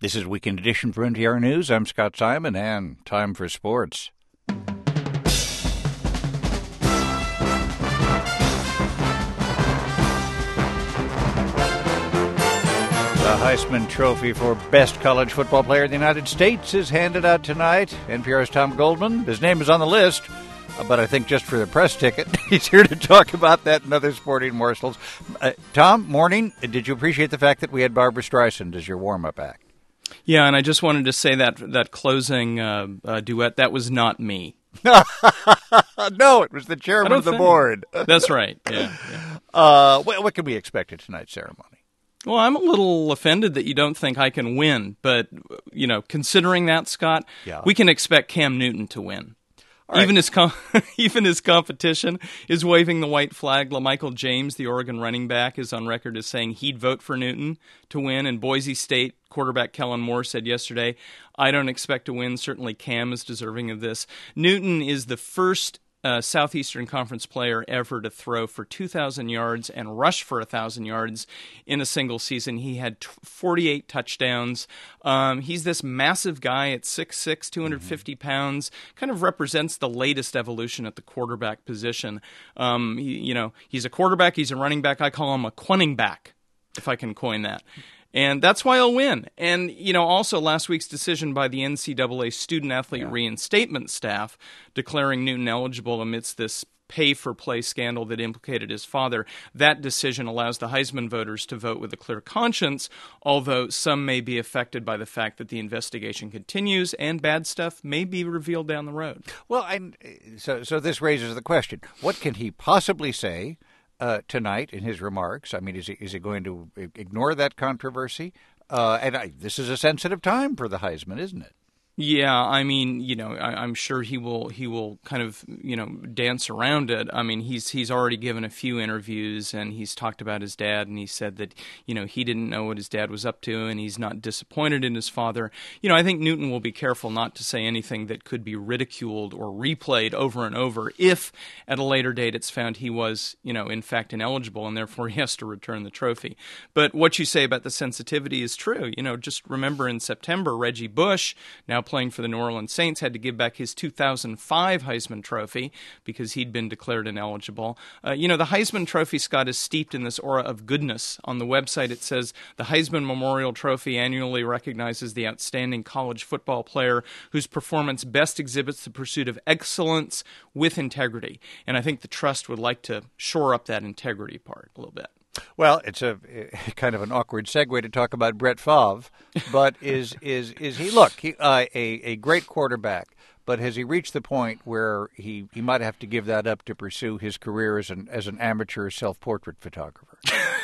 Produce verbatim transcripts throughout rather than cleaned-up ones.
This is Weekend Edition for N P R News. I'm Scott Simon, and time for sports. The Heisman Trophy for Best College Football Player in the United States is handed out tonight. N P R's Tom Goldman. His name is on the list, but I think just for the press ticket. He's here to talk about that and other sporting morsels. Uh, Tom, morning. Did you appreciate the fact that we had Barbra Streisand as your warm-up act? Yeah, and I just wanted to say that that closing uh, uh, duet, that was not me. No, it was the chairman of the think. board. That's right, yeah. yeah. Uh, what, what can we expect at tonight's ceremony? Well, I'm a little offended that you don't think I can win, but, you know, considering that, Scott, Yeah. we can expect Cam Newton to win. All right. Even his com- even his competition is waving the white flag. LaMichael James, the Oregon running back, is on record as saying he'd vote for Newton to win. And Boise State quarterback Kellen Moore said yesterday, I don't expect to win. Certainly Cam is deserving of this. Newton is the first uh, Southeastern Conference player ever to throw for two thousand yards and rush for one thousand yards in a single season. He had t- forty-eight touchdowns. Um, he's this massive guy at six foot six, two hundred fifty mm-hmm. pounds, kind of represents the latest evolution at the quarterback position. Um, he, you know, he's a quarterback, he's a running back. I call him a quinning back, if I can coin that. And that's why he'll win. And, you know, also last week's decision by the N C double A student-athlete yeah. reinstatement staff declaring Newton eligible amidst this pay-for-play scandal that implicated his father, that decision allows the Heisman voters to vote with a clear conscience, although some may be affected by the fact that the investigation continues and bad stuff may be revealed down the road. Well, and so, so this raises the question, what can he possibly say Uh, tonight in his remarks? I mean, is he is he going to ignore that controversy? Uh, and I, this is a sensitive time for the Heisman, isn't it? Yeah, I mean, you know, I, I'm sure he will he will kind of, you know, dance around it. I mean, he's he's already given a few interviews and he's talked about his dad and he said that, you know, he didn't know what his dad was up to and he's not disappointed in his father. You know, I think Newton will be careful not to say anything that could be ridiculed or replayed over and over if at a later date it's found he was, you know, in fact ineligible and therefore he has to return the trophy. But what you say about the sensitivity is true. You know, just remember in September, Reggie Bush, now playing for the New Orleans Saints, had to give back his two thousand five Heisman Trophy because he'd been declared ineligible. Uh, you know, the Heisman Trophy, Scott, is steeped in this aura of goodness. On the website, it says the Heisman Memorial Trophy annually recognizes the outstanding college football player whose performance best exhibits the pursuit of excellence with integrity. And I think the trust would like to shore up that integrity part a little bit. Well, it's a, a kind of an awkward segue to talk about Brett Favre, but is is is he? Look, he, uh, a a great quarterback, but has he reached the point where he, he might have to give that up to pursue his career as an as an amateur self-portrait photographer?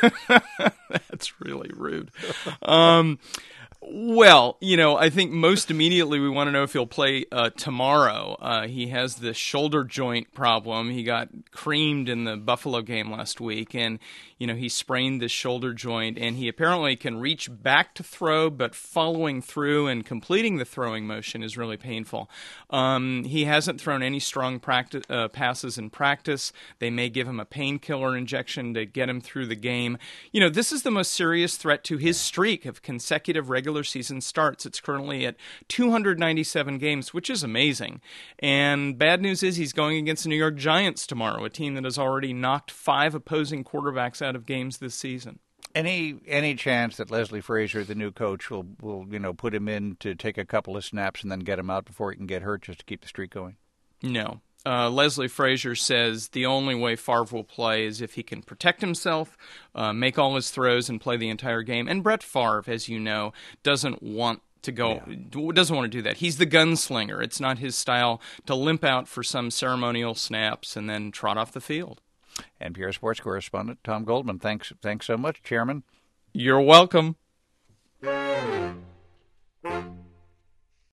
That's really rude. Um, Well, you know, I think most immediately we want to know if he'll play uh, tomorrow. Uh, he has the shoulder joint problem. He got creamed in the Buffalo game last week, and, you know, he sprained the shoulder joint, and he apparently can reach back to throw, but following through and completing the throwing motion is really painful. Um, he hasn't thrown any strong practice, uh, passes in practice. They may give him a painkiller injection to get him through the game. You know, this is the most serious threat to his streak of consecutive regular season starts. It's currently at two hundred ninety-seven games, which is amazing. And bad news is he's going against the New York Giants tomorrow, a team that has already knocked five opposing quarterbacks out of games this season. Any any chance that Leslie Frazier, the new coach, will, will you know put him in to take a couple of snaps and then get him out before he can get hurt just to keep the streak going? No. Uh, Leslie Frazier says the only way Favre will play is if he can protect himself, uh, make all his throws, and play the entire game. And Brett Favre, as you know, doesn't want to go, yeah. doesn't want to do that. He's the gunslinger. It's not his style to limp out for some ceremonial snaps and then trot off the field. N P R sports correspondent Tom Goldman, thanks, thanks so much, Chairman. You're welcome.